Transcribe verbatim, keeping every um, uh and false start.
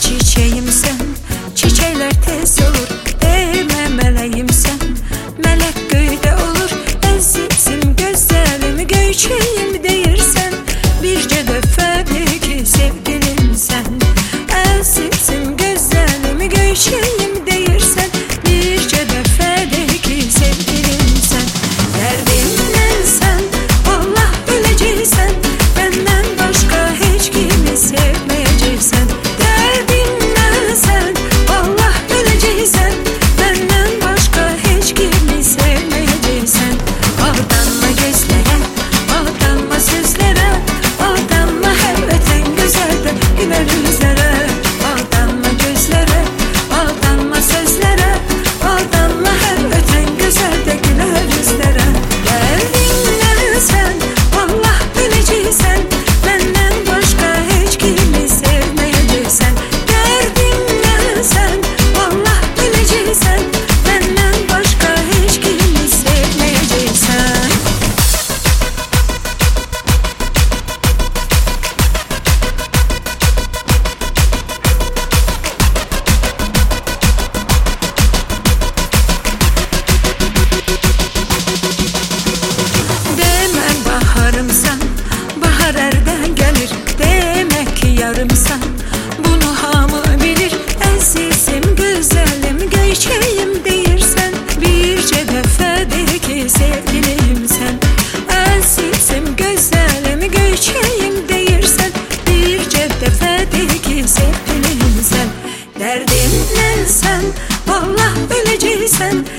Çiçeğim sen, çiçekler tez olur. Deme meleğim sen, melek göyde olur. Əzizim, gözəlim, göyçəyim deyirsən. Bircə dəfəlik sevgilim sən. Əzizim, gözəlim, göyçəyim deyirsən. Bircə dəfəlik sevgilim sən. Dərdimdən sən, Allah öləcəksən. Məndən başqa heç kimi sevməyəcəksən. Dərdimdən sən, Allah öləcəksən. Məndən başqa heç kimi sevməyəcəksən. Aldanma gözlərə, aldanma sözlərə, aldanma hər ötən gözəldə gülər üzlərə. Aldanma gözlərə, aldanma sözlərə, aldanma hər ötən gözəldə gülər üzlərə. Dərdimdən sən, Allah öləcəksən. Məndən başqa heç kimi sevməyəcəksən. Dərdimdən sən, Allah öləcəksən. Məndən başqa heç kimi sevməyəcəksən. Demən baharımsan, bahar ərdən gəlir. Demək ki yarımsan, bunu hamı bilir. Əzizim, gözəlim, göyçəyim deyirsən. Bircə dəfədir ki sevgilimsən. Əzizim, gözəlim, göyçəyim deyirsən. Bircə dəfədir ki sevgilimsən. Dərdimdən sən, Allah öləcəksən.